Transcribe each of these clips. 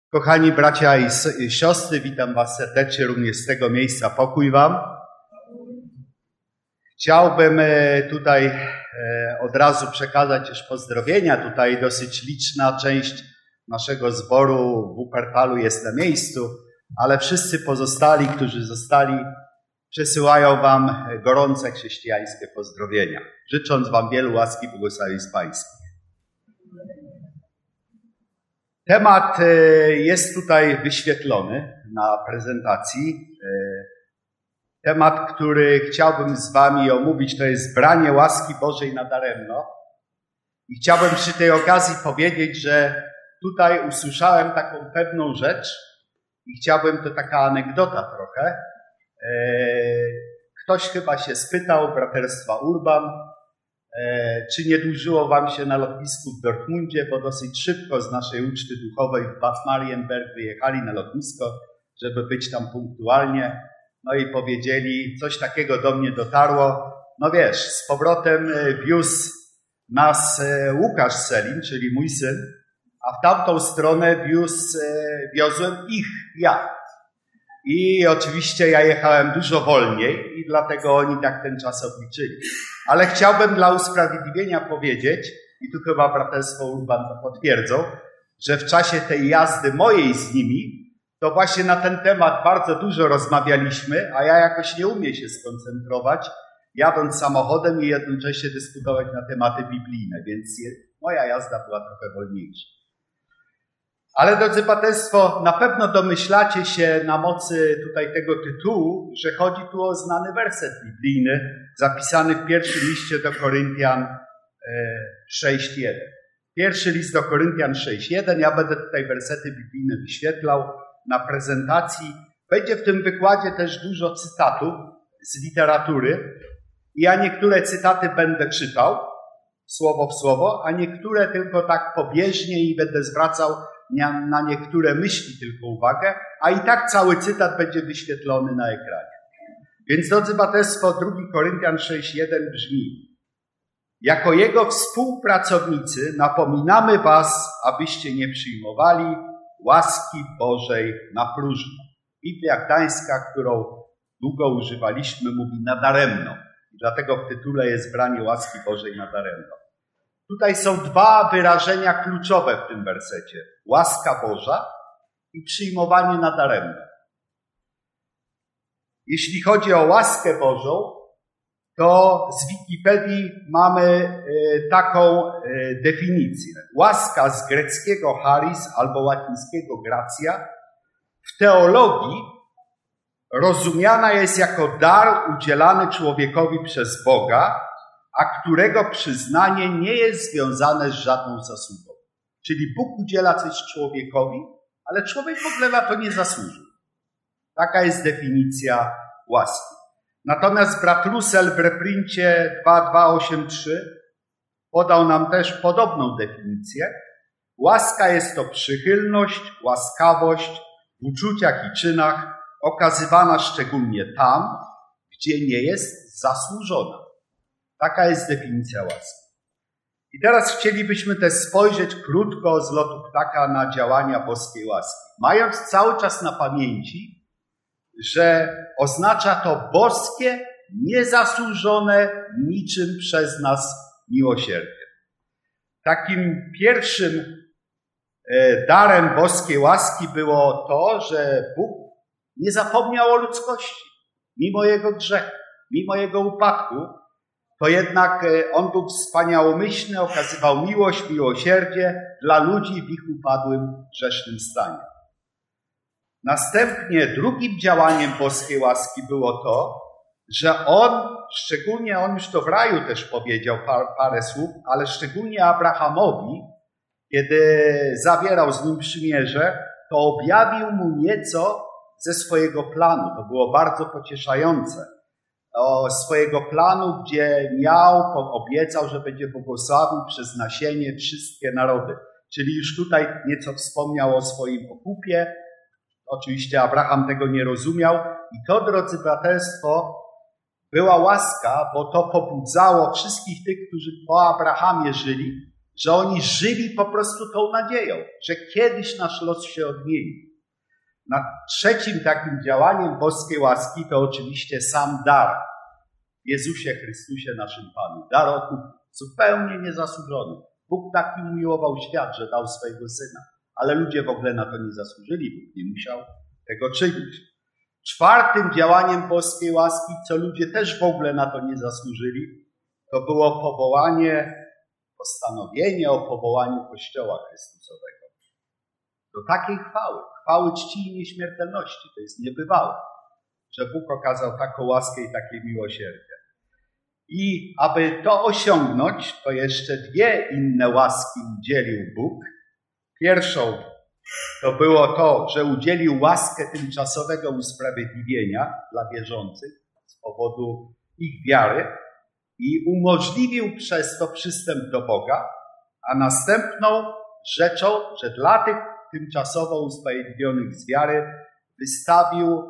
Kochani bracia i siostry, witam was serdecznie również z tego miejsca. Pokój wam. Chciałbym tutaj od razu przekazać już pozdrowienia. Tutaj dosyć liczna część naszego zboru w Wuppertalu jest na miejscu, ale wszyscy pozostali, którzy zostali, przesyłają wam gorące chrześcijańskie pozdrowienia, życząc wam wielu łaski i błogosławieństw pańskich. Temat jest tutaj wyświetlony na prezentacji. Temat, który chciałbym z wami omówić, to jest branie łaski Bożej nadaremno. I chciałbym przy tej okazji powiedzieć, że tutaj usłyszałem taką pewną rzecz i chciałbym, to taka anegdota trochę. Ktoś chyba się spytał, braterstwa Urban, czy nie dłużyło wam się na lotnisku w Dortmundzie, bo dosyć szybko z naszej uczty duchowej w Bad Marienberg wyjechali na lotnisko, żeby być tam punktualnie. No i powiedzieli, coś takiego do mnie dotarło. No wiesz, z powrotem wiózł nas Łukasz Selin, czyli mój syn, a w tamtą stronę wiozłem ja. I oczywiście ja jechałem dużo wolniej i dlatego oni tak ten czas obliczyli. Ale chciałbym dla usprawiedliwienia powiedzieć, i tu chyba braterstwo Urban to potwierdzą, że w czasie tej jazdy mojej z nimi, to właśnie na ten temat bardzo dużo rozmawialiśmy, a ja jakoś nie umiem się skoncentrować, jadąc samochodem i jednocześnie dyskutować na tematy biblijne, więc moja jazda była trochę wolniejsza. Ale drodzy braterstwo, na pewno domyślacie się na mocy tutaj tego tytułu, że chodzi tu o znany werset biblijny zapisany w pierwszym liście do Koryntian 6:1. Pierwszy list do Koryntian 6:1. Ja będę tutaj wersety biblijne wyświetlał na prezentacji. Będzie w tym wykładzie też dużo cytatów z literatury. I ja niektóre cytaty będę czytał słowo w słowo, a niektóre tylko tak pobieżnie i będę zwracał na niektóre myśli tylko uwagę, a i tak cały cytat będzie wyświetlony na ekranie. Więc drodzy braterstwo, 2 Koryntian 6:1 brzmi: jako jego współpracownicy napominamy was, abyście nie przyjmowali łaski Bożej na próżno. Biblia Gdańska, którą długo używaliśmy, mówi nadaremno. I dlatego w tytule jest branie łaski Bożej nadaremno. Tutaj są dwa wyrażenia kluczowe w tym wersecie. Łaska Boża i przyjmowanie nadaremno. Jeśli chodzi o łaskę Bożą, to z Wikipedii mamy taką definicję. Łaska z greckiego charis albo łacińskiego gratia w teologii rozumiana jest jako dar udzielany człowiekowi przez Boga, a którego przyznanie nie jest związane z żadną zasługą. Czyli Bóg udziela coś człowiekowi, ale człowiek w ogóle na to nie zasłużył. Taka jest definicja łaski. Natomiast brat Russell w reprincie 2283 podał nam też podobną definicję. Łaska jest to przychylność, łaskawość w uczuciach i czynach okazywana szczególnie tam, gdzie nie jest zasłużona. Taka jest definicja łaski. I teraz chcielibyśmy też spojrzeć krótko z lotu ptaka na działania boskiej łaski. Mając cały czas na pamięci, że oznacza to boskie, niezasłużone niczym przez nas miłosierdzie. Takim pierwszym darem boskiej łaski było to, że Bóg nie zapomniał o ludzkości. Mimo jego grzechu, mimo jego upadku, to jednak on był wspaniałomyślny, okazywał miłość, miłosierdzie dla ludzi w ich upadłym, grzesznym stanie. Następnie drugim działaniem boskiej łaski było to, że szczególnie on już to w raju też powiedział parę słów, ale szczególnie Abrahamowi, kiedy zawierał z nim przymierze, to objawił mu nieco ze swojego planu. To było bardzo pocieszające. Swojego planu, gdzie obiecał, że będzie błogosławił przez nasienie wszystkie narody. Czyli już tutaj nieco wspomniał o swoim okupie. Oczywiście Abraham tego nie rozumiał. I to, drodzy braterstwo, była łaska, bo to pobudzało wszystkich tych, którzy po Abrahamie żyli, że oni żyli po prostu tą nadzieją, że kiedyś nasz los się odmieni. Trzecim takim działaniem boskiej łaski to oczywiście sam dar w Jezusie Chrystusie naszym Panu. Dar okupu, zupełnie niezasłużony. Bóg tak umiłował świat, że dał swojego Syna, ale ludzie w ogóle na to nie zasłużyli. Bóg nie musiał tego czynić. Czwartym działaniem boskiej łaski, co ludzie też w ogóle na to nie zasłużyli, to było postanowienie o powołaniu Kościoła Chrystusowego. Do takiej chwały czci i nieśmiertelności. To jest niebywałe, że Bóg okazał taką łaskę i takie miłosierdzie. I aby to osiągnąć, to jeszcze dwie inne łaski udzielił Bóg. Pierwszą to było to, że udzielił łaskę tymczasowego usprawiedliwienia dla wierzących z powodu ich wiary i umożliwił przez to przystęp do Boga, a następną rzeczą, że dla tych tymczasowo usprawiedliwionych z wiary wystawił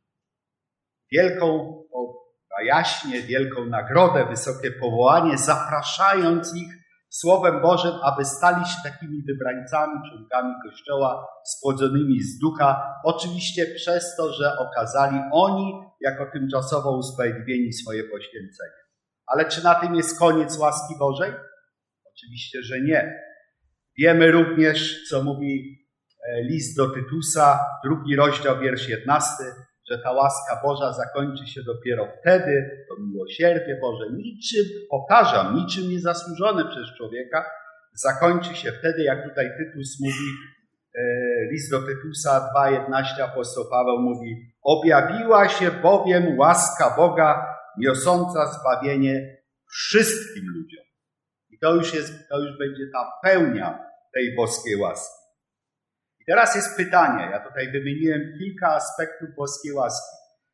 wielką nagrodę, wysokie powołanie, zapraszając ich Słowem Bożym, aby stali się takimi wybrańcami, członkami Kościoła, spłodzonymi z Ducha, oczywiście przez to, że okazali oni jako tymczasowo usprawiedliwieni swoje poświęcenie. Ale czy na tym jest koniec łaski Bożej? Oczywiście, że nie. Wiemy również, co mówi list do Tytusa, 2 rozdział, wiersz 11, że ta łaska Boża zakończy się dopiero wtedy, to miłosierdzie Boże, niczym niezasłużone przez człowieka, zakończy się wtedy, jak tutaj Tytus mówi, list do Tytusa 2:11, apostoł Paweł mówi: objawiła się bowiem łaska Boga, niosąca zbawienie wszystkim ludziom. I to już będzie ta pełnia tej boskiej łaski. I teraz jest pytanie, ja tutaj wymieniłem kilka aspektów boskiej łaski.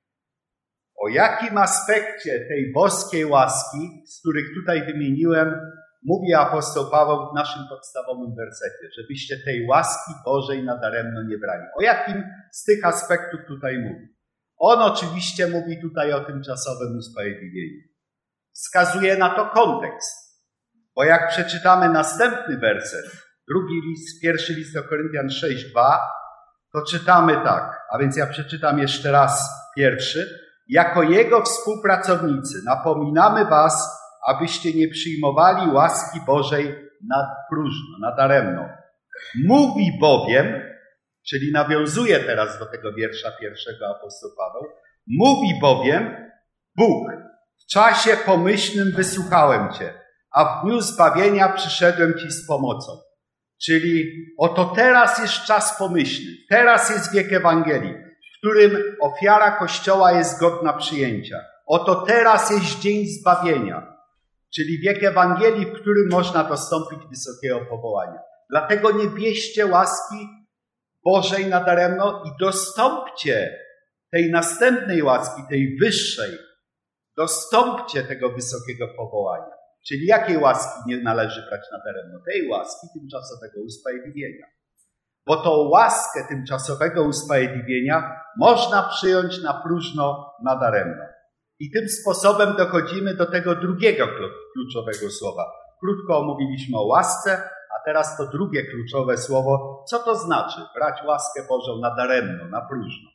O jakim aspekcie tej boskiej łaski, z których tutaj wymieniłem, mówi apostoł Paweł w naszym podstawowym wersecie, żebyście tej łaski Bożej nadaremno nie brali. O jakim z tych aspektów tutaj mówi? On oczywiście mówi tutaj o tymczasowym usprawiedliwieniu. Wskazuje na to kontekst, bo jak przeczytamy następny werset, pierwszy list do Koryntian 6:2, to czytamy tak, a więc ja przeczytam jeszcze raz pierwszy. Jako Jego współpracownicy napominamy was, abyście nie przyjmowali łaski Bożej na próżno, nadaremno. Mówi bowiem, czyli nawiązuje teraz do tego wiersza pierwszego apostoł Paweł, mówi bowiem Bóg: w czasie pomyślnym wysłuchałem cię, a w dniu zbawienia przyszedłem ci z pomocą. Czyli oto teraz jest czas pomyślny, teraz jest wiek Ewangelii, w którym ofiara Kościoła jest godna przyjęcia. Oto teraz jest dzień zbawienia, czyli wiek Ewangelii, w którym można dostąpić wysokiego powołania. Dlatego nie bierzcie łaski Bożej nadaremno i dostąpcie tej następnej łaski, tej wyższej. Dostąpcie tego wysokiego powołania. Czyli jakiej łaski nie należy brać nadaremno? Tej łaski tymczasowego usprawiedliwienia. Bo tą łaskę tymczasowego usprawiedliwienia można przyjąć na próżno nadaremno. I tym sposobem dochodzimy do tego drugiego kluczowego słowa. Krótko omówiliśmy o łasce, a teraz to drugie kluczowe słowo. Co to znaczy brać łaskę Bożą nadaremno, na próżno?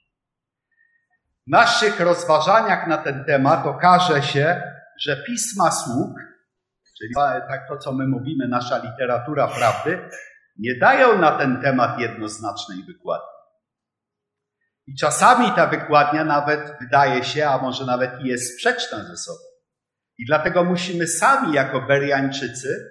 W naszych rozważaniach na ten temat okaże się, że pisma sług, czyli tak to, co my mówimy, nasza literatura prawdy, nie dają na ten temat jednoznacznej wykładni. I czasami ta wykładnia nawet wydaje się, a może nawet i jest sprzeczna ze sobą. I dlatego musimy sami jako Bereańczycy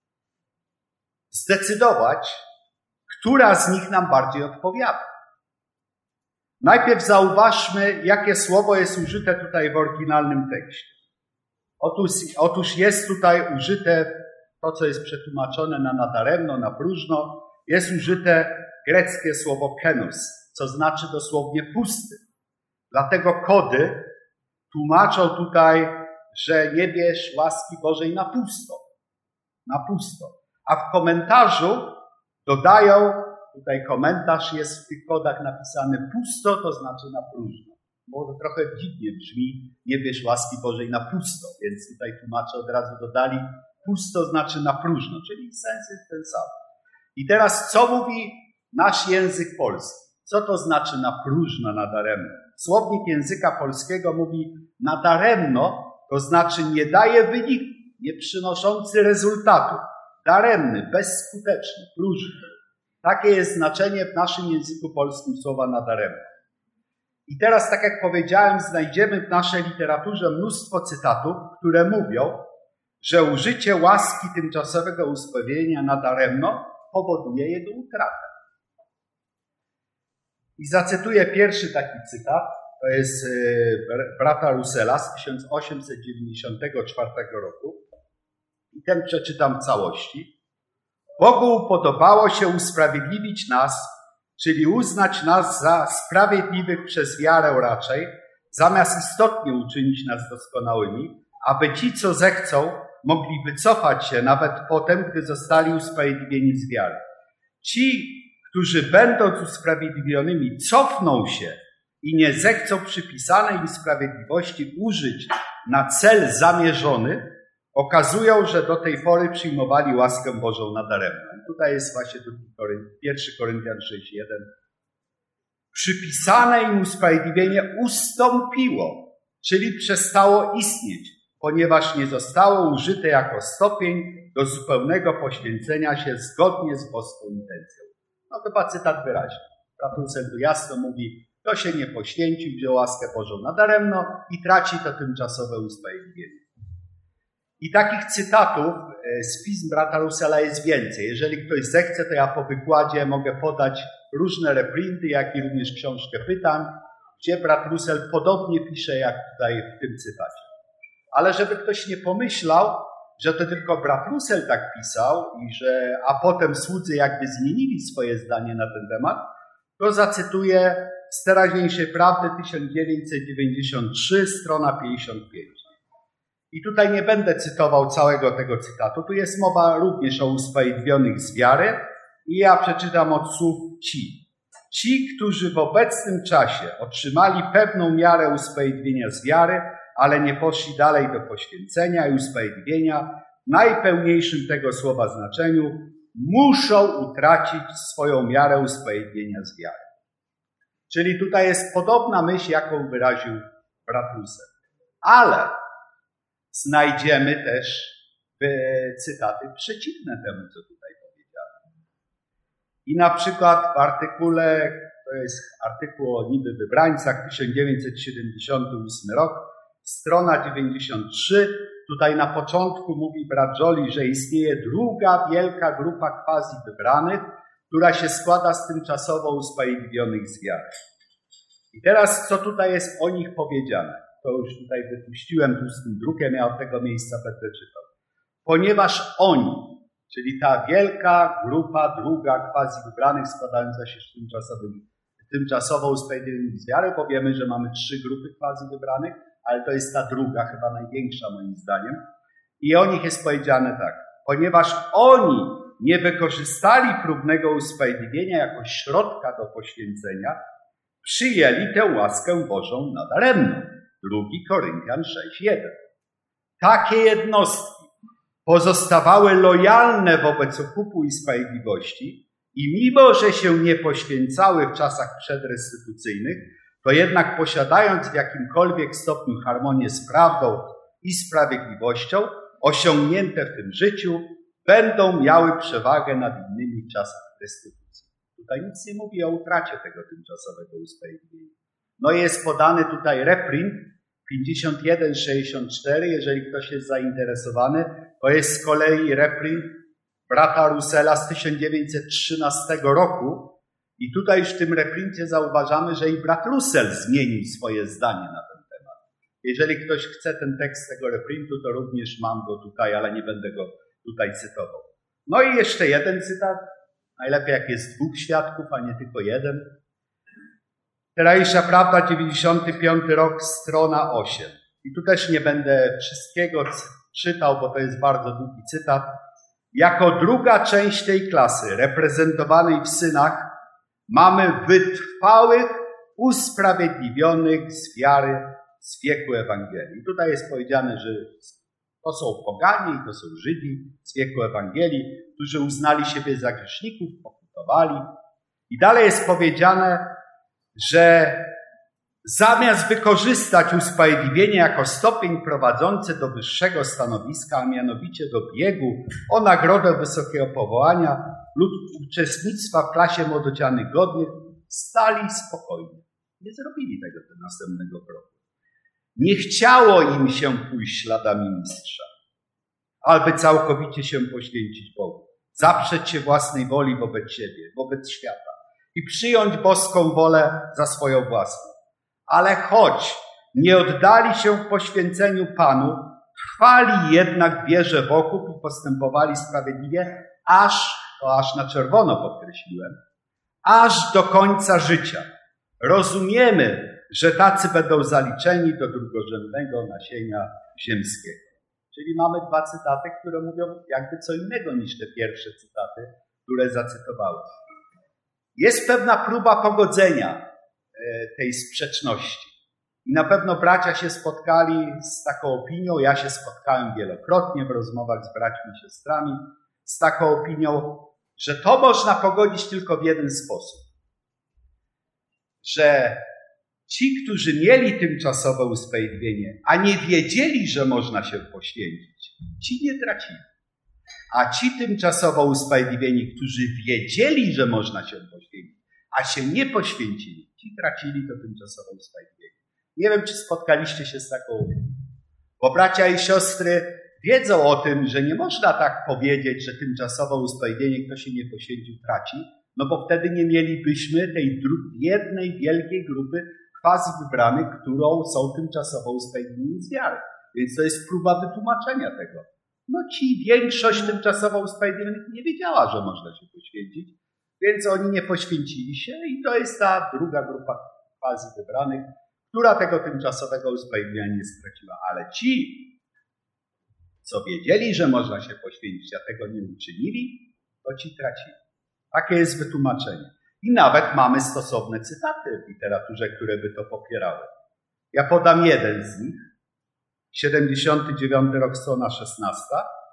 zdecydować, która z nich nam bardziej odpowiada. Najpierw zauważmy, jakie słowo jest użyte tutaj w oryginalnym tekście. Otóż jest tutaj użyte to, co jest przetłumaczone na nadaremno, na próżno, jest użyte greckie słowo kenos, co znaczy dosłownie pusty. Dlatego kody tłumaczą tutaj, że nie bierz łaski Bożej na pusto. Na pusto. A w komentarzu dodają, tutaj komentarz jest w tych kodach napisany pusto, to znaczy na próżno. Bo to trochę dziwnie brzmi, nie bierz łaski Bożej na pusto, więc tutaj tłumacze od razu dodali pusto znaczy na próżno, czyli sens jest ten sam. I teraz co mówi nasz język polski? Co to znaczy na próżno, nadaremno? Słownik języka polskiego mówi nadaremno, to znaczy nie daje wyniku, nie przynoszący rezultatów, daremny, bezskuteczny, próżny. Takie jest znaczenie w naszym języku polskim słowa nadaremno. I teraz, tak jak powiedziałem, znajdziemy w naszej literaturze mnóstwo cytatów, które mówią, że użycie łaski tymczasowego usprawiedliwienia nadaremno powoduje jego utratę. I zacytuję pierwszy taki cytat, to jest brata Russella z 1894 roku. I ten przeczytam w całości. Bogu upodobało się usprawiedliwić nas, czyli uznać nas za sprawiedliwych przez wiarę raczej, zamiast istotnie uczynić nas doskonałymi, aby ci, co zechcą, mogli wycofać się nawet potem, gdy zostali usprawiedliwieni z wiary. Ci, którzy będąc usprawiedliwionymi cofną się i nie zechcą przypisanej im sprawiedliwości użyć na cel zamierzony, okazują, że do tej pory przyjmowali łaskę Bożą nadaremno. Tutaj jest właśnie 1 Koryntian 6:1. Przypisane im usprawiedliwienie ustąpiło, czyli przestało istnieć, ponieważ nie zostało użyte jako stopień do zupełnego poświęcenia się zgodnie z boską intencją. No chyba cytat wyraźny. Brat Russell tu jasno mówi, kto się nie poświęcił, wziął łaskę Bożą nadaremno i traci to tymczasowe usprawiedliwienie. I takich cytatów z pism brata Russella jest więcej. Jeżeli ktoś zechce, to ja po wykładzie mogę podać różne reprinty, jak i również książkę pytań, gdzie brat Russell podobnie pisze jak tutaj w tym cytacie. Ale żeby ktoś nie pomyślał, że to tylko brat Russell tak pisał a potem słudzy jakby zmienili swoje zdanie na ten temat, to zacytuję z Teraźniejszej Prawdy 1993, strona 55. I tutaj nie będę cytował całego tego cytatu. Tu jest mowa również o usprawiedliwionych z wiary i ja przeczytam od słów ci. Ci, którzy w obecnym czasie otrzymali pewną miarę usprawiedliwienia z wiary, ale nie poszli dalej do poświęcenia i usprawiedliwienia, w najpełniejszym tego słowa znaczeniu, muszą utracić swoją miarę usprawiedliwienia z wiary. Czyli tutaj jest podobna myśl, jaką wyraził brat Russell. Ale znajdziemy też cytaty przeciwne temu, co tutaj powiedziałem. I na przykład w artykule, to jest artykuł o niby wybrańcach, 1978 rok, strona 93, tutaj na początku mówi brat Joly, że istnieje druga wielka grupa quasi wybranych, która się składa z tymczasowo usprawiedliwionych z wiary. I teraz co tutaj jest o nich powiedziane? To już tutaj wypuściłem tłustym drukiem, ja od tego miejsca będę czytał. Ponieważ oni, czyli ta wielka grupa druga quasi wybranych składająca się z tymczasowo usprawiedliwionych z wiary, bo wiemy, że mamy 3 grupy quasi wybranych, ale to jest ta druga, chyba największa moim zdaniem. I o nich jest powiedziane tak. Ponieważ oni nie wykorzystali próbnego usprawiedliwienia jako środka do poświęcenia, przyjęli tę łaskę Bożą nadaremno. 2 Koryntian 6:1. Takie jednostki pozostawały lojalne wobec okupu i sprawiedliwości i mimo, że się nie poświęcały w czasach przedrestytucyjnych, to jednak posiadając w jakimkolwiek stopniu harmonię z prawdą i sprawiedliwością, osiągnięte w tym życiu, będą miały przewagę nad innymi w czasach restytucji. Tutaj nic nie mówi o utracie tego tymczasowego usprawiedliwienia. No i jest podany tutaj reprint 5164, jeżeli ktoś jest zainteresowany. To jest z kolei reprint brata Russella z 1913 roku. I tutaj już w tym reprincie zauważamy, że i brat Russell zmienił swoje zdanie na ten temat. Jeżeli ktoś chce ten tekst tego reprintu, to również mam go tutaj, ale nie będę go tutaj cytował. No i jeszcze jeden cytat. Najlepiej jak jest 2 świadków, a nie tylko jeden. Teraźniejsza Prawda, 95 rok, strona 8. I tu też nie będę wszystkiego czytał, bo to jest bardzo długi cytat. Jako druga część tej klasy, reprezentowanej w synach, mamy wytrwałych, usprawiedliwionych z wiary z wieku Ewangelii. I tutaj jest powiedziane, że To są poganie i to są Żydzi z wieku Ewangelii, którzy uznali siebie za grzeszników, pokutowali. I dalej jest powiedziane, że zamiast wykorzystać usprawiedliwienie jako stopień prowadzący do wyższego stanowiska, a mianowicie do biegu o nagrodę wysokiego powołania lub uczestnictwa w klasie młodocianych godnych, stali spokojnie. Nie zrobili tego do następnego kroku. Nie chciało im się pójść śladami mistrza, aby całkowicie się poświęcić Bogu, zaprzeć się własnej woli wobec siebie, wobec świata i przyjąć boską wolę za swoją własną. Ale choć nie oddali się w poświęceniu Panu, trwali jednak w wierze w okup i postępowali sprawiedliwie, aż na czerwono podkreśliłem, aż do końca życia. Rozumiemy, że tacy będą zaliczeni do drugorzędnego nasienia ziemskiego. Czyli mamy dwa cytaty, które mówią jakby co innego niż te pierwsze cytaty, które zacytowałem. Jest pewna próba pogodzenia tej sprzeczności. I na pewno bracia się spotkali z taką opinią, ja się spotkałem wielokrotnie w rozmowach z braćmi i siostrami, z taką opinią, że to można pogodzić tylko w jeden sposób. Że ci, którzy mieli tymczasowe usprawiedliwienie, a nie wiedzieli, że można się poświęcić, ci nie tracili. A ci tymczasowo usprawiedliwieni, którzy wiedzieli, że można się poświęcić, a się nie poświęcili, ci tracili to tymczasowe usprawiedliwienie. Nie wiem, czy spotkaliście się z taką opinią. Bo bracia i siostry wiedzą o tym, że nie można tak powiedzieć, że tymczasowe usprawiedliwienie, kto się nie poświęcił, traci, no bo wtedy nie mielibyśmy tej jednej wielkiej grupy quasi wybranych, którą są tymczasowo usprawiedliwieni z wiary. Więc to jest próba wytłumaczenia tego. No większość tymczasowo usprawiedliwionych nie wiedziała, że można się poświęcić, więc oni nie poświęcili się i to jest ta druga grupa quasi wybranych, która tego tymczasowego usprawiedliwienia nie straciła. Ale ci, co wiedzieli, że można się poświęcić, a tego nie uczynili, to ci tracili. Takie jest wytłumaczenie. I nawet mamy stosowne cytaty w literaturze, które by to popierały. Ja podam jeden z nich. 79 rok, strona 16.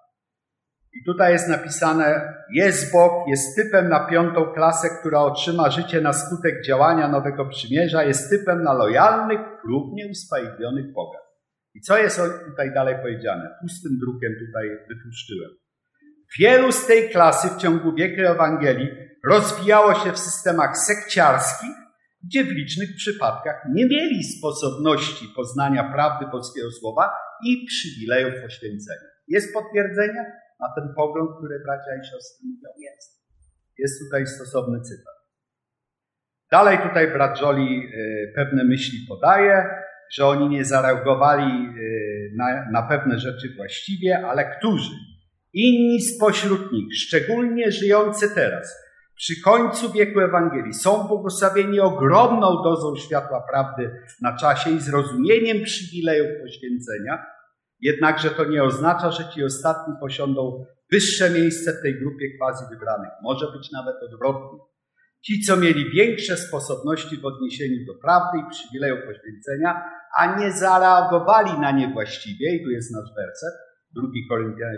I tutaj jest napisane: jest Bóg, jest typem na 5. klasę, która otrzyma życie na skutek działania nowego przymierza, jest typem na lojalnych, próbnie usprawiedliwionych Boga. I co jest tutaj dalej powiedziane? Tłustym drukiem tutaj wytłuszczyłem. Wielu z tej klasy w ciągu wieku Ewangelii rozwijało się w systemach sekciarskich, gdzie w licznych przypadkach nie mieli sposobności poznania prawdy Bożego Słowa i przywilejów poświęcenia. Jest potwierdzenie na ten pogląd, który bracia i siostry mówią? Jest. Jest tutaj stosowny cytat. Dalej tutaj brat Joly pewne myśli podaje, że oni nie zareagowali na pewne rzeczy właściwie, ale którzy? Inni spośród nich, szczególnie żyjący teraz, przy końcu wieku Ewangelii, są błogosławieni ogromną dozą światła prawdy na czasie i zrozumieniem przywilejów poświęcenia, jednakże to nie oznacza, że ci ostatni posiądą wyższe miejsce w tej grupie quasi wybranych. Może być nawet odwrotnie. Ci, co mieli większe sposobności w odniesieniu do prawdy i przywilejów poświęcenia, a nie zareagowali na nie właściwie, i tu jest nasz werset, 2 Koryntian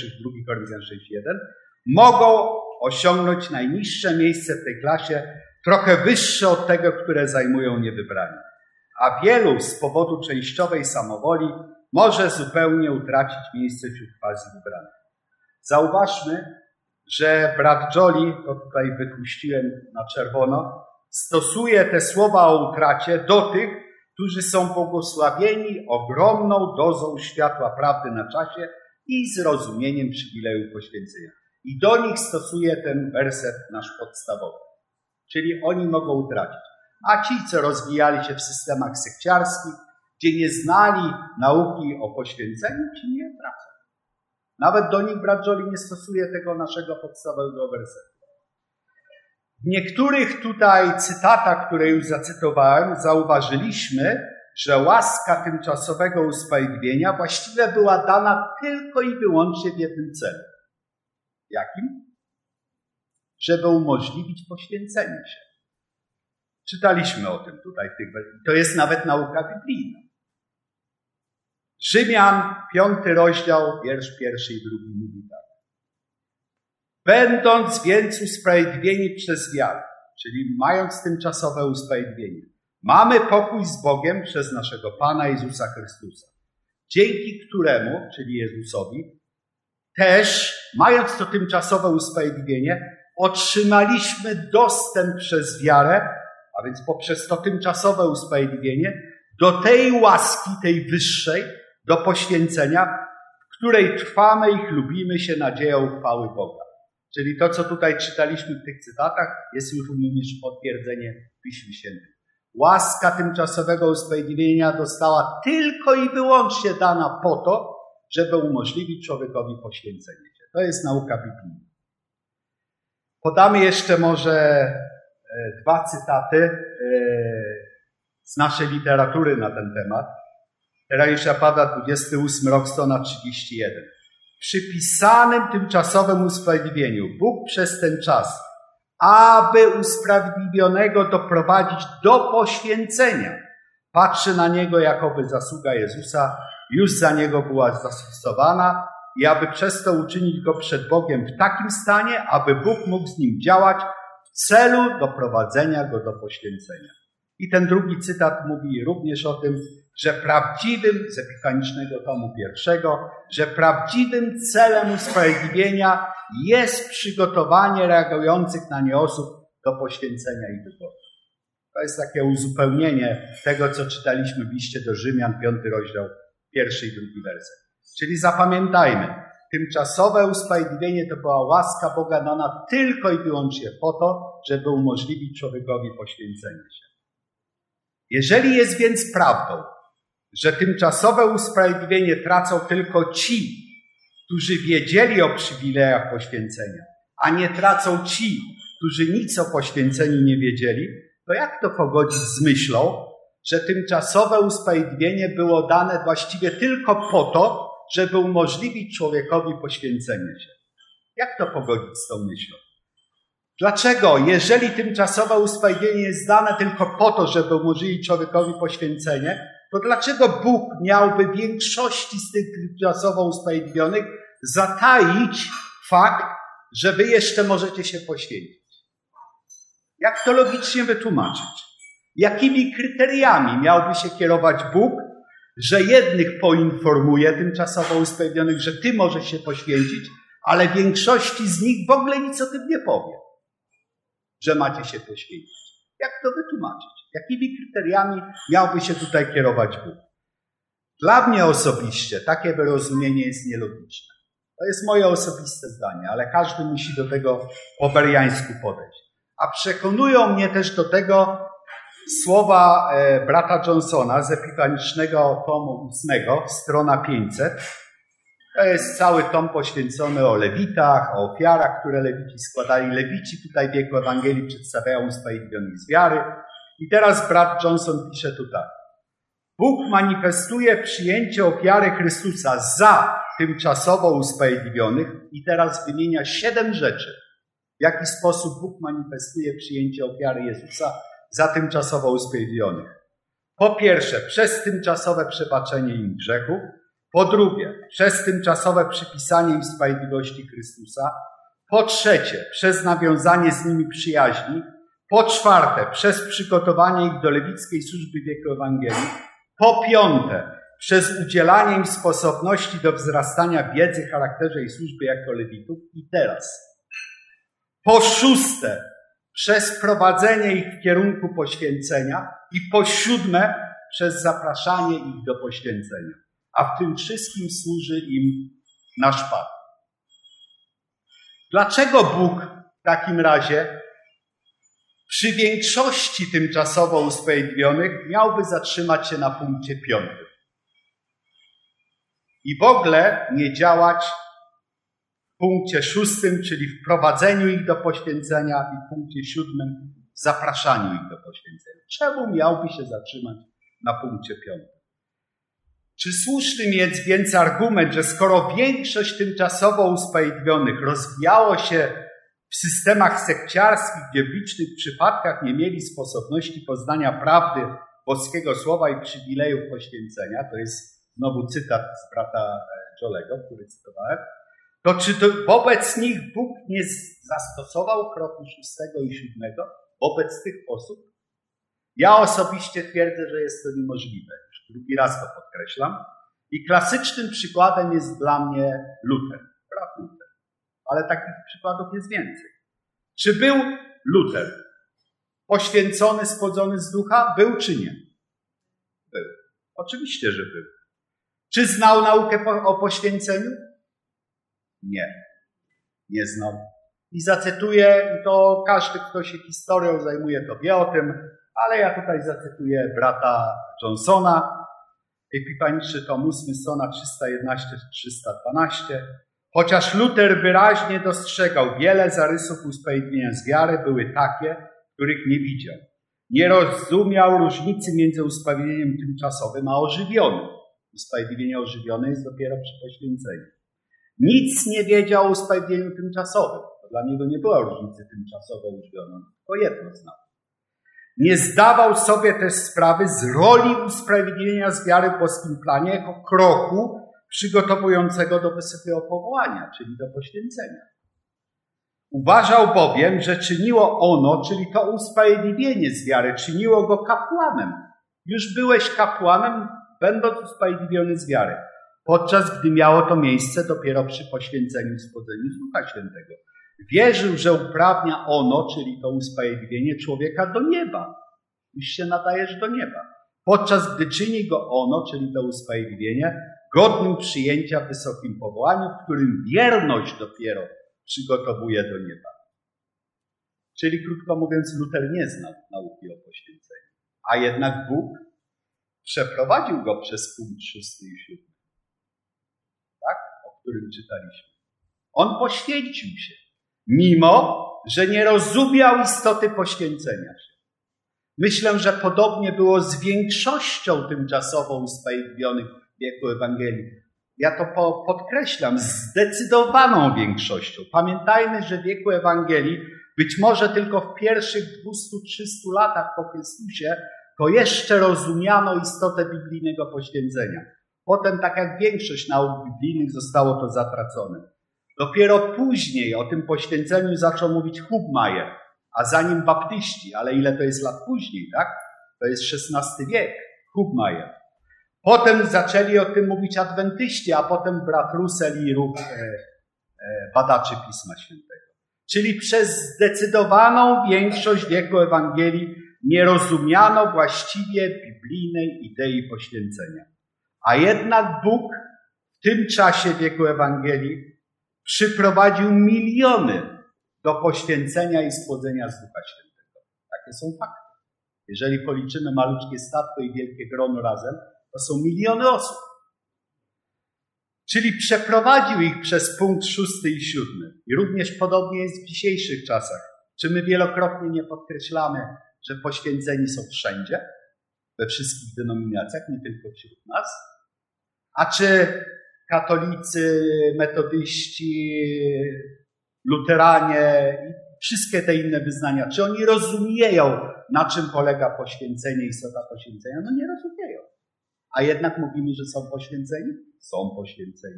6:1, mogą osiągnąć najniższe miejsce w tej klasie, trochę wyższe od tego, które zajmują niewybrani. A wielu z powodu częściowej samowoli może zupełnie utracić miejsce wśród quasi wybranych. Zauważmy, że brat Joly, to tutaj wytłuściłem na czerwono, stosuje te słowa o utracie do tych, którzy są błogosławieni ogromną dozą światła prawdy na czasie i zrozumieniem przywilejów poświęcenia. I do nich stosuje ten werset nasz podstawowy. Czyli oni mogą utracić. A ci, co rozwijali się w systemach sekciarskich, gdzie nie znali nauki o poświęceniu, ci nie tracą. Nawet do nich brat Joly nie stosuje tego naszego podstawowego wersetu. W niektórych tutaj cytatach, które już zacytowałem, zauważyliśmy, że łaska tymczasowego usprawiedliwienia właściwie była dana tylko i wyłącznie w jednym celu. Jakim? Żeby umożliwić poświęcenie się. Czytaliśmy o tym tutaj. To jest nawet nauka biblijna. Rzymian, 5 rozdział, wiersz 1 i 2 mówi tak. Będąc więc usprawiedliwieni przez wiarę, czyli mając tymczasowe usprawiedliwienie, mamy pokój z Bogiem przez naszego Pana Jezusa Chrystusa, dzięki któremu, czyli Jezusowi, też, mając to tymczasowe usprawiedliwienie, otrzymaliśmy dostęp przez wiarę, a więc poprzez to tymczasowe usprawiedliwienie, do tej łaski, tej wyższej, do poświęcenia, w której trwamy i chlubimy się nadzieją chwały Boga. Czyli to, co tutaj czytaliśmy w tych cytatach, jest już również potwierdzenie w Piśmie Świętym. Łaska tymczasowego usprawiedliwienia została tylko i wyłącznie dana po to, żeby umożliwić człowiekowi poświęcenie się. To jest nauka biblijna. Podamy jeszcze może 2 cytaty z naszej literatury na ten temat. Ewangelia Pawła, 28 rok, strona 31. Przy pisanym tymczasowym usprawiedliwieniu Bóg przez ten czas, aby usprawiedliwionego doprowadzić do poświęcenia, patrzy na niego, jakoby zasługa Jezusa już za niego była zastosowana i aby przez to uczynić go przed Bogiem w takim stanie, aby Bóg mógł z nim działać w celu doprowadzenia go do poświęcenia. I ten drugi cytat mówi również o tym, że prawdziwym, z epifanicznego tomu 1, że prawdziwym celem usprawiedliwienia jest przygotowanie reagujących na nie osób do poświęcenia i wyboru. To jest takie uzupełnienie tego, co czytaliśmy w liście do Rzymian, 5 rozdział, 1 i 2 werset. Czyli zapamiętajmy, tymczasowe usprawiedliwienie to była łaska Boga dana tylko i wyłącznie po to, żeby umożliwić człowiekowi poświęcenie się. Jeżeli jest więc prawdą, że tymczasowe usprawiedliwienie tracą tylko ci, którzy wiedzieli o przywilejach poświęcenia, a nie tracą ci, którzy nic o poświęceniu nie wiedzieli, to jak to pogodzić z myślą, że tymczasowe usprawiedliwienie było dane właściwie tylko po to, żeby umożliwić człowiekowi poświęcenie się? Jak to pogodzić z tą myślą? Dlaczego, jeżeli tymczasowe usprawiedliwienie jest dane tylko po to, żeby umożliwić człowiekowi poświęcenie, to dlaczego Bóg miałby większości z tych tymczasowo usprawiedliwionych zataić fakt, że wy jeszcze możecie się poświęcić? Jak to logicznie wytłumaczyć? Jakimi kryteriami miałby się kierować Bóg, że jednych poinformuje tymczasowo usprawiedliwionych, że ty możesz się poświęcić, ale większości z nich w ogóle nic o tym nie powie, że macie się poświęcić? Jak to wytłumaczyć? Jakimi kryteriami miałby się tutaj kierować Bóg? Dla mnie osobiście takie wyrozumienie jest nielogiczne. To jest moje osobiste zdanie, ale każdy musi do tego po beriańsku podejść. A przekonują mnie też do tego słowa brata Johnsona z epifanicznego tomu 8, strona 500. To jest cały tom poświęcony o Lewitach, o ofiarach, które Lewici składali. Lewici tutaj w wieku Ewangelii przedstawiają usprawiedliwionych z wiary. I teraz brat Johnson pisze tu tak. Bóg manifestuje przyjęcie ofiary Chrystusa za tymczasowo usprawiedliwionych i teraz wymienia 7 rzeczy, w jaki sposób Bóg manifestuje przyjęcie ofiary Jezusa za tymczasowo usprawiedliwionych. Po pierwsze, przez tymczasowe przebaczenie im grzechów. Po drugie, przez tymczasowe przypisanie im sprawiedliwości Chrystusa. Po trzecie, przez nawiązanie z nimi przyjaźni. Po czwarte, przez przygotowanie ich do lewickiej służby w wieku Ewangelii. Po piąte, przez udzielanie im sposobności do wzrastania wiedzy, charakterze i służby jako lewitów. I teraz, po szóste, przez prowadzenie ich w kierunku poświęcenia. I po siódme, przez zapraszanie ich do poświęcenia. A w tym wszystkim służy im nasz Pan. Dlaczego Bóg w takim razie przy większości tymczasowo usprawiedliwionych miałby zatrzymać się na punkcie 5 i w ogóle nie działać w punkcie 6, czyli wprowadzeniu ich do poświęcenia, i w punkcie 7 zapraszaniu ich do poświęcenia? Czemu miałby się zatrzymać na punkcie 5? Czy słusznym jest więc argument, że skoro większość tymczasowo usprawiedliwionych rozwijało się w systemach sekciarskich, gdzie w licznych przypadkach nie mieli sposobności poznania prawdy boskiego słowa i przywilejów poświęcenia, to jest znowu cytat z brata Jolego, który cytowałem, to czy wobec nich Bóg nie zastosował kroku 6 i 7 wobec tych osób? Ja osobiście twierdzę, że jest to niemożliwe. Już drugi raz to podkreślam. I klasycznym przykładem jest dla mnie Luter, brat Luter. Ale takich przykładów jest więcej. Czy był Luter poświęcony, spodzony z ducha? Był czy nie? Był. Oczywiście, że był. Czy znał naukę o poświęceniu? Nie. Nie znał. I zacytuję, i to każdy, kto się historią zajmuje, to wie o tym, ale ja tutaj zacytuję brata Johnsona, Epifaniczny tom 8, strona 311-312. Chociaż Luter wyraźnie dostrzegał wiele zarysów usprawiedliwienia z wiary, były takie, których nie widział. Nie rozumiał różnicy między usprawiedliwieniem tymczasowym a ożywionym. Usprawiedliwienie ożywione jest dopiero przy poświęceniu. Nic nie wiedział o usprawiedliwieniu tymczasowym. To dla niego nie była różnicy tymczasowo-ożywioną, tylko jedno znał. Nie zdawał sobie też sprawy z roli usprawiedliwienia z wiary w boskim planie jako kroku przygotowującego do wysokiego powołania, czyli do poświęcenia. Uważał bowiem, że czyniło ono, czyli to usprawiedliwienie z wiary, czyniło go kapłanem. Już byłeś kapłanem, będąc usprawiedliwiony z wiary, podczas gdy miało to miejsce dopiero przy poświęceniu i spodzeniu z Ducha Świętego. Wierzył, że uprawnia ono, czyli to usprawiedliwienie człowieka do nieba. Już się nadajesz do nieba. Podczas gdy czyni go ono, czyli to usprawiedliwienie, godnym przyjęcia w wysokim powołaniu, w którym wierność dopiero przygotowuje do nieba. Czyli krótko mówiąc, Luter nie znał nauki o poświęceniu. A jednak Bóg przeprowadził go przez punkt 6 i 7. Tak? O którym czytaliśmy. On poświęcił się. Mimo że nie rozumiał istoty poświęcenia się. Myślę, że podobnie było z większością tymczasowo usprawiedliwionych w wieku Ewangelii. Ja to podkreślam, zdecydowaną większością. Pamiętajmy, że w wieku Ewangelii, być może tylko w pierwszych 200-300 latach po Chrystusie, to jeszcze rozumiano istotę biblijnego poświęcenia. Potem, tak jak większość nauk biblijnych, zostało to zatracone. Dopiero później o tym poświęceniu zaczął mówić Hubmaier, a za nim baptyści. Ale ile to jest lat później, tak? To jest XVI wiek, Hubmaier. Potem zaczęli o tym mówić adwentyści, a potem brat Russell i ruch badaczy Pisma Świętego. Czyli przez zdecydowaną większość wieku Ewangelii nie rozumiano właściwie biblijnej idei poświęcenia. A jednak Bóg w tym czasie wieku Ewangelii przyprowadził miliony do poświęcenia i spłodzenia z Ducha Świętego. Takie są fakty. Jeżeli policzymy maluczkie statko i wielkie grono razem, to są miliony osób. Czyli przeprowadził ich przez punkt 6 i 7. I również podobnie jest w dzisiejszych czasach. Czy my wielokrotnie nie podkreślamy, że poświęceni są wszędzie, we wszystkich denominacjach, nie tylko wśród nas? A czy katolicy, metodyści, luteranie i wszystkie te inne wyznania, czy oni rozumieją, na czym polega poświęcenie, istota poświęcenia? No nie rozumieją. A jednak mówimy, że są poświęceni? Są poświęceni.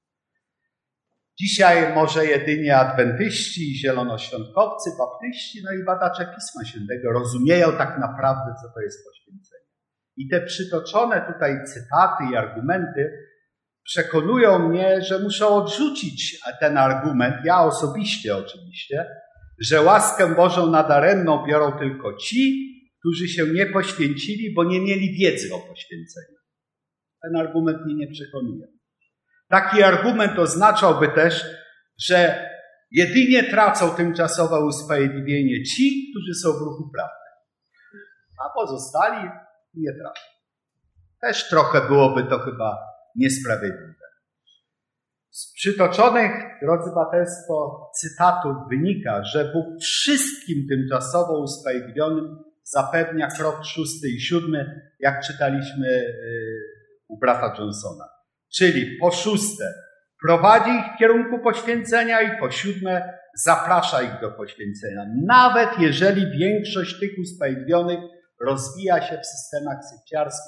Dzisiaj może jedynie adwentyści, zielonoświątkowcy, baptyści, no i badacze Pisma Świętego rozumieją tak naprawdę, co to jest poświęcenie. I te przytoczone tutaj cytaty i argumenty przekonują mnie, że muszę odrzucić ten argument, ja osobiście oczywiście, że łaskę Bożą nadaremną biorą tylko ci, którzy się nie poświęcili, bo nie mieli wiedzy o poświęceniu. Ten argument mnie nie przekonuje. Taki argument oznaczałby też, że jedynie tracą tymczasowe usprawiedliwienie ci, którzy są w ruchu prawdy, a pozostali nie tracą. Też trochę byłoby to chyba niesprawiedliwe. Z przytoczonych, drodzy braterstwo, cytatów wynika, że Bóg wszystkim tymczasowo usprawiedliwionym zapewnia krok 6 i 7, jak czytaliśmy u brata Johnsona. Czyli po 6 prowadzi ich w kierunku poświęcenia i po 7 zaprasza ich do poświęcenia. Nawet jeżeli większość tych usprawiedliwionych rozwija się w systemach sekciarskich,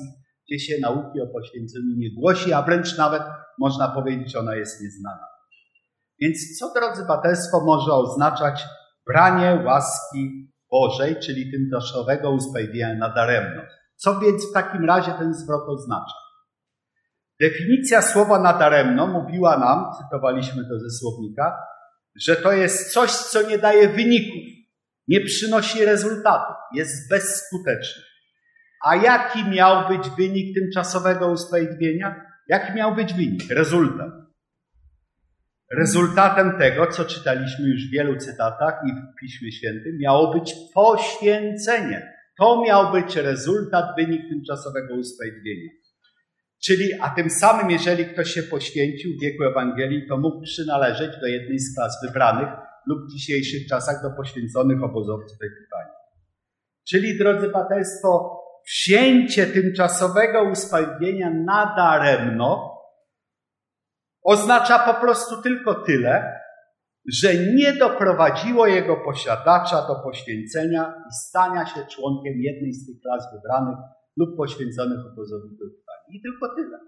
gdzie się nauki o poświęceniu nie głosi, a wręcz nawet można powiedzieć, ona jest nieznana. Więc co, drodzy braterstwo, może oznaczać branie łaski Bożej, czyli tymczasowego usprawiedliwienia nadaremno? Co więc w takim razie ten zwrot oznacza? Definicja słowa nadaremno mówiła nam, cytowaliśmy to ze słownika, że to jest coś, co nie daje wyników, nie przynosi rezultatów, jest bezskuteczne. A jaki miał być wynik tymczasowego usprawiedliwienia? Jaki miał być wynik? Rezultat. Rezultatem tego, co czytaliśmy już w wielu cytatach i w Piśmie Świętym, miało być poświęcenie. To miał być rezultat, wynik tymczasowego usprawiedliwienia. Czyli, a tym samym, jeżeli ktoś się poświęcił w wieku Ewangelii, to mógł przynależeć do jednej z klas wybranych lub w dzisiejszych czasach do poświęconych obozowców Epiphanii. Czyli, drodzy braterstwo, wzięcie tymczasowego usprawiedliwienia nadaremno oznacza po prostu tylko tyle, że nie doprowadziło jego posiadacza do poświęcenia i stania się członkiem jednej z tych klas wybranych lub poświęconych obozowców Epiphanii. I tylko tyle.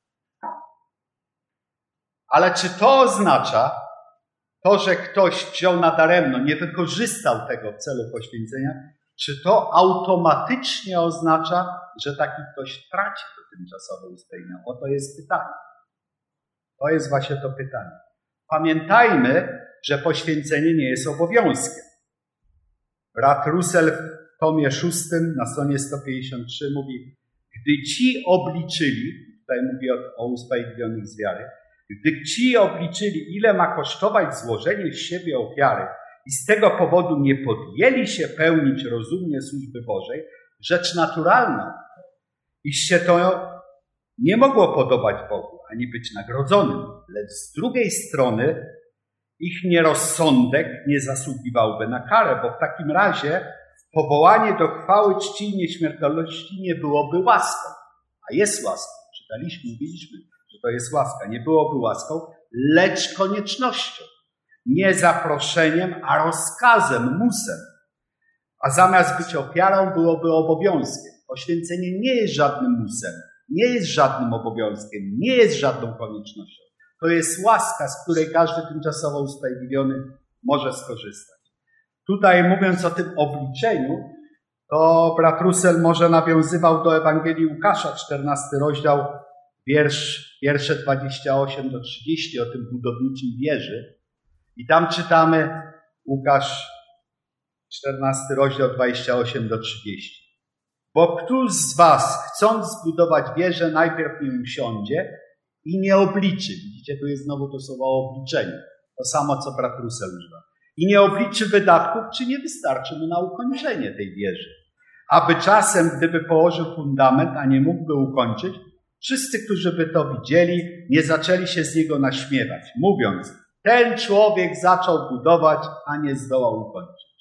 Ale czy to oznacza to, że ktoś wziął nadaremno, nie wykorzystał tego w celu poświęcenia, czy to automatycznie oznacza, że taki ktoś traci to tymczasowe usprawiedliwienie? Oto jest pytanie. To jest właśnie to pytanie. Pamiętajmy, że poświęcenie nie jest obowiązkiem. Brat Russell w tomie 6 na stronie 153 mówi: gdy ci obliczyli, tutaj mówi o usprawiedliwionych z wiary, gdy ci obliczyli, ile ma kosztować złożenie z siebie ofiary i z tego powodu nie podjęli się pełnić rozumnie służby Bożej, rzecz naturalna, iż się to nie mogło podobać Bogu, ani być nagrodzonym, lecz z drugiej strony ich nierozsądek nie zasługiwałby na karę, bo w takim razie powołanie do chwały, czci i nieśmiertelności nie byłoby łaską, a jest łaską. Czytaliśmy, mówiliśmy, że to jest łaska. Nie byłoby łaską, lecz koniecznością. Nie zaproszeniem, a rozkazem, musem. A zamiast być ofiarą, byłoby obowiązkiem. Poświęcenie nie jest żadnym musem, nie jest żadnym obowiązkiem, nie jest żadną koniecznością. To jest łaska, z której każdy tymczasowo usprawiedliwiony może skorzystać. Tutaj, mówiąc o tym obliczeniu, to brat Russell może nawiązywał do Ewangelii Łukasza, 14 rozdział, wiersze 28 do 30, o tym budowniczym wieży. I tam czytamy, Łukasz, 14 rozdział, 28 do 30. Bo któż z was, chcąc zbudować wieżę, najpierw nie usiądzie i nie obliczy. Widzicie, tu jest znowu to słowo o obliczeniu. To samo, co brat Russell używa. I nie obliczy wydatków, czy nie wystarczy mu na ukończenie tej wieży. Aby czasem, gdyby położył fundament, a nie mógłby ukończyć, wszyscy, którzy by to widzieli, nie zaczęli się z niego naśmiewać, mówiąc: ten człowiek zaczął budować, a nie zdołał ukończyć.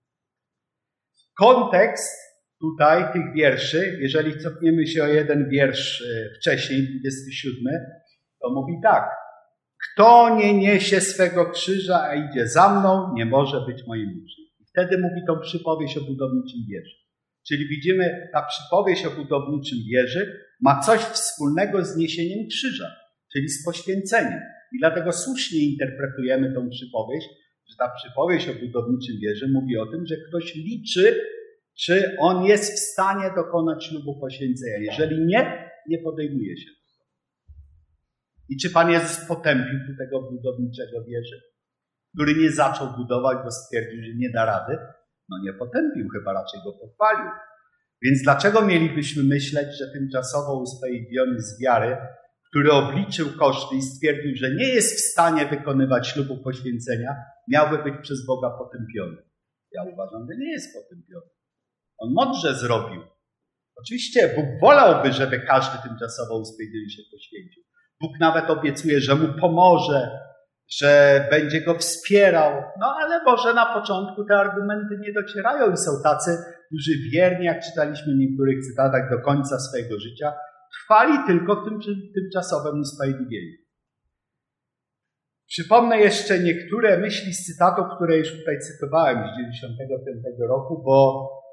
Kontekst tutaj tych wierszy, jeżeli cofniemy się o jeden wiersz wcześniej, 27, to mówi tak: kto nie niesie swego krzyża, a idzie za mną, nie może być moim uczniem. I wtedy mówi tą przypowieść o budowniczym wieży. Czyli widzimy, ta przypowieść o budowniczym wieży ma coś wspólnego z niesieniem krzyża, czyli z poświęceniem. I dlatego słusznie interpretujemy tą przypowieść, że ta przypowieść o budowniczym wieży mówi o tym, że ktoś liczy, czy on jest w stanie dokonać ślubu poświęcenia. Jeżeli nie, nie podejmuje się tego. I czy Pan Jezus potępił tego budowniczego wieży, który nie zaczął budować, bo stwierdził, że nie da rady? No nie potępił, chyba raczej go pochwalił. Więc dlaczego mielibyśmy myśleć, że tymczasowo usprawiedliwiony z wiary, który obliczył koszty i stwierdził, że nie jest w stanie wykonywać ślubu poświęcenia, miałby być przez Boga potępiony? Ja uważam, że nie jest potępiony. On mądrze zrobił. Oczywiście Bóg wolałby, żeby każdy tymczasowo usprawiedliwiony się poświęcił. Bóg nawet obiecuje, że mu pomoże, że będzie go wspierał. No ale może na początku te argumenty nie docierają i są tacy, którzy wiernie, jak czytaliśmy w niektórych cytatach, do końca swojego życia trwali tylko w tym tymczasowym usprawiedliwieniu. Przypomnę jeszcze niektóre myśli z cytatów, które już tutaj cytowałem z 95 roku, bo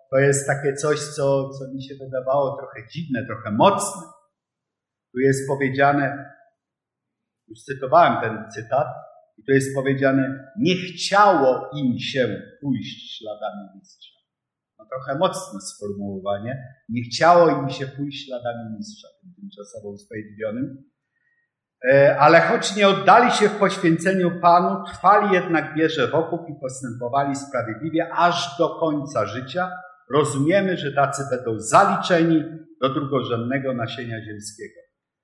to jest takie coś, co mi się wydawało trochę dziwne, trochę mocne. Tu jest powiedziane, już cytowałem ten cytat, i tu jest powiedziane, nie chciało im się pójść śladami mistrza. No trochę mocne sformułowanie. Nie chciało im się pójść śladami mistrza, tym tymczasowo usprawiedliwionym. Ale choć nie oddali się w poświęceniu Panu, trwali jednak w wierze w okup i postępowali sprawiedliwie aż do końca życia. Rozumiemy, że tacy będą zaliczeni do drugorzędnego nasienia ziemskiego.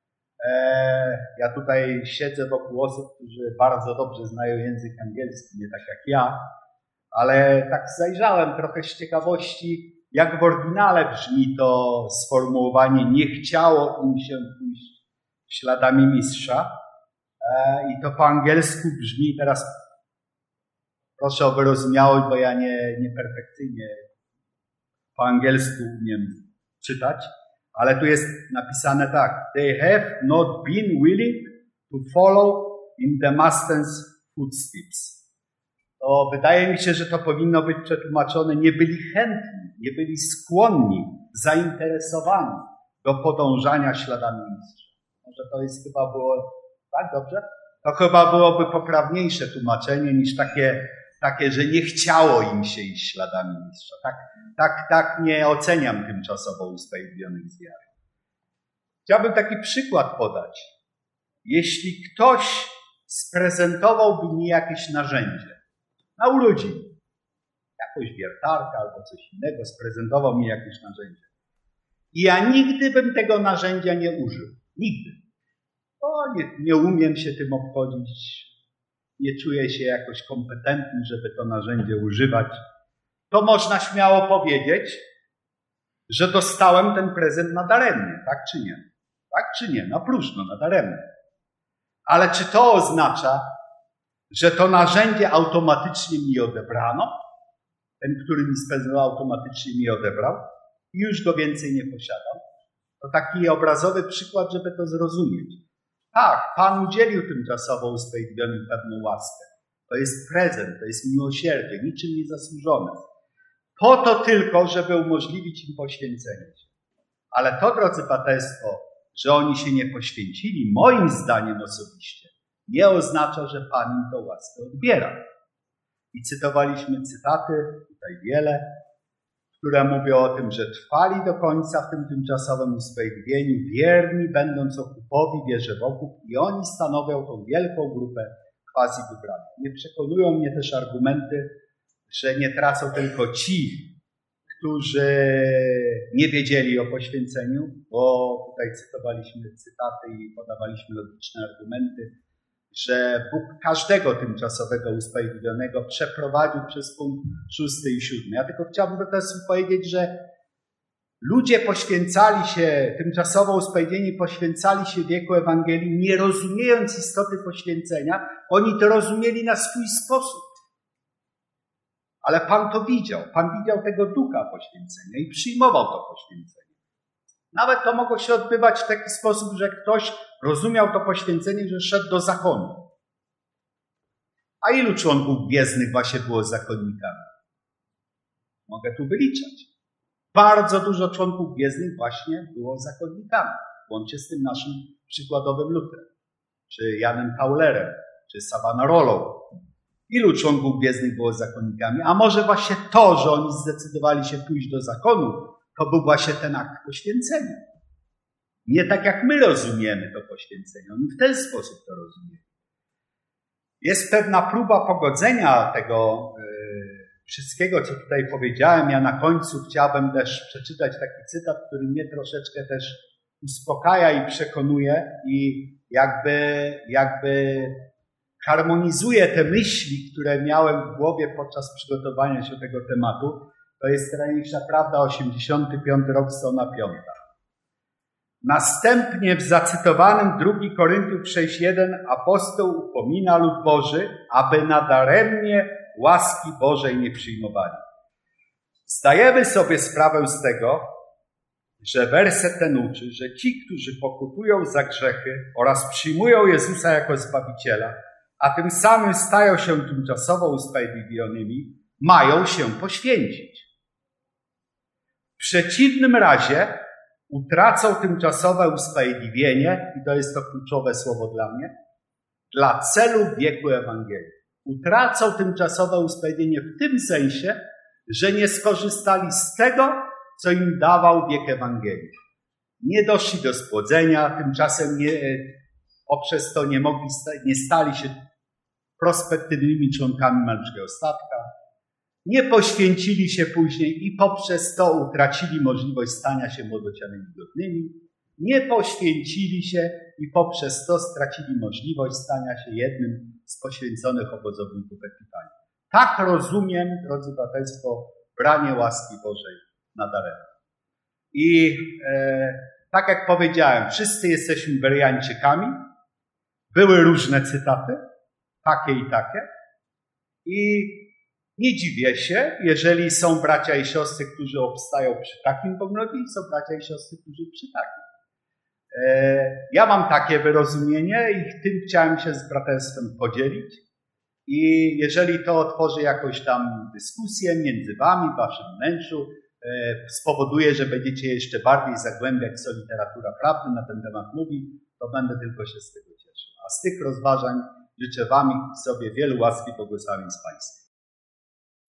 Ja tutaj siedzę wokół osób, którzy bardzo dobrze znają język angielski, nie tak jak ja, ale tak zajrzałem trochę z ciekawości, jak w oryginale brzmi to sformułowanie nie chciało im się pójść śladami mistrza. I to po angielsku brzmi, teraz proszę o wyrozumiałość, bo ja nieperfekcyjnie po angielsku umiem czytać, ale tu jest napisane tak. They have not been willing to follow in the master's footsteps. To wydaje mi się, że to powinno być przetłumaczone, nie byli chętni, nie byli skłonni, zainteresowani do podążania śladami mistrza. Może to jest chyba było, tak dobrze? To chyba byłoby poprawniejsze tłumaczenie niż takie, że nie chciało im się iść śladami mistrza. Tak nie oceniam tymczasowo usprawiedliwionych z wiary. Chciałbym taki przykład podać. Jeśli ktoś sprezentowałby mi jakieś narzędzie na urodziny, jakąś wiertarkę albo coś innego, sprezentował mi jakieś narzędzie i ja nigdy bym tego narzędzia nie użył. Nigdy. Nie umiem się tym obchodzić, nie czuję się jakoś kompetentny, żeby to narzędzie używać, to można śmiało powiedzieć, że dostałem ten prezent nadaremnie, tak czy nie? Tak czy nie? Na próżno, nadaremnie. Ale czy to oznacza, że to narzędzie automatycznie mi odebrano? Ten, który mi sprezentował, automatycznie mi odebrał i już go więcej nie posiadam? To taki obrazowy przykład, żeby to zrozumieć. Tak, Pan udzielił tymczasowo usprawiedliwionym pewną łaskę. To jest prezent, to jest miłosierdzie, niczym niezasłużone. Po to tylko, żeby umożliwić im poświęcenie się. Ale to, drodzy braterstwo, że oni się nie poświęcili, moim zdaniem osobiście, nie oznacza, że Pan im tę łaskę odbiera. I cytowaliśmy cytaty, tutaj wiele, które mówią o tym, że trwali do końca w tym tymczasowym usprawiedliwieniu, wierni będąc okupowi, wierze w okup i oni stanowią tą wielką grupę quasi wybranych. Nie przekonują mnie też argumenty, że nie tracą tylko ci, którzy nie wiedzieli o poświęceniu, bo tutaj cytowaliśmy cytaty i podawaliśmy logiczne argumenty, że Bóg każdego tymczasowego usprawiedliwionego przeprowadził przez punkt 6 i 7. Ja tylko chciałbym teraz powiedzieć, że ludzie poświęcali się, tymczasowo usprawiedliwieni poświęcali się wieku Ewangelii, nie rozumiejąc istoty poświęcenia, oni to rozumieli na swój sposób. Ale Pan to widział. Pan widział tego ducha poświęcenia i przyjmował to poświęcenie. Nawet to mogło się odbywać w taki sposób, że ktoś rozumiał to poświęcenie, że szedł do zakonu. A ilu członków gwiezdnych właśnie było zakonnikami? Mogę tu wyliczać. Bardzo dużo członków gwiezdnych właśnie było zakonnikami. Łącznie z tym naszym przykładowym Lutrem, czy Janem Taulerem, czy Savonarolą. Ilu członków gwiezdnych było zakonnikami? A może właśnie to, że oni zdecydowali się pójść do zakonu, to był właśnie ten akt poświęcenia. Nie tak jak my rozumiemy to poświęcenie. Oni w ten sposób to rozumieją. Jest pewna próba pogodzenia tego wszystkiego, co tutaj powiedziałem. Ja na końcu chciałbym też przeczytać taki cytat, który mnie troszeczkę też uspokaja i przekonuje i jakby harmonizuje te myśli, które miałem w głowie podczas przygotowania się do tego tematu. To jest Tajemnicza Prawda, 85 rok, strona 5. Następnie w zacytowanym 2 Koryntiów 6:1 apostoł upomina lud Boży, aby nadaremnie łaski Bożej nie przyjmowali. Zdajemy sobie sprawę z tego, że werset ten uczy, że ci, którzy pokutują za grzechy oraz przyjmują Jezusa jako Zbawiciela, a tym samym stają się tymczasowo usprawiedliwionymi, mają się poświęcić. przeciwnym razie utracą tymczasowe usprawiedliwienie, i to jest to kluczowe słowo dla mnie, dla celu biegu Ewangelii. Utracą tymczasowe usprawiedliwienie w tym sensie, że nie skorzystali z tego, co im dawał bieg Ewangelii. Nie doszli do spłodzenia, tymczasem poprzez to nie stali się prospektywnymi członkami martwego statka, nie poświęcili się później i poprzez to utracili możliwość stania się młodocianymi godnymi, nie poświęcili się i poprzez to stracili możliwość stania się jednym z poświęconych obozowników Epifanii. Tak rozumiem, drodzy braterstwo, branie łaski Bożej na daremne. I tak jak powiedziałem, wszyscy jesteśmy Bereańczykami. Były różne cytaty, takie i takie. I nie dziwię się, jeżeli są bracia i siostry, którzy obstają przy takim poglądzie i są bracia i siostry, którzy przy takim. Ja mam takie wyrozumienie i tym chciałem się z braterstwem podzielić. I jeżeli to otworzy jakąś tam dyskusję między wami, w waszym wnętrzu, spowoduje, że będziecie jeszcze bardziej zagłębiać, co literatura prawdy na ten temat mówi, to będę tylko się z tego cieszył. A z tych rozważań życzę wam i sobie wielu łaski i błogosławień z Pańskim.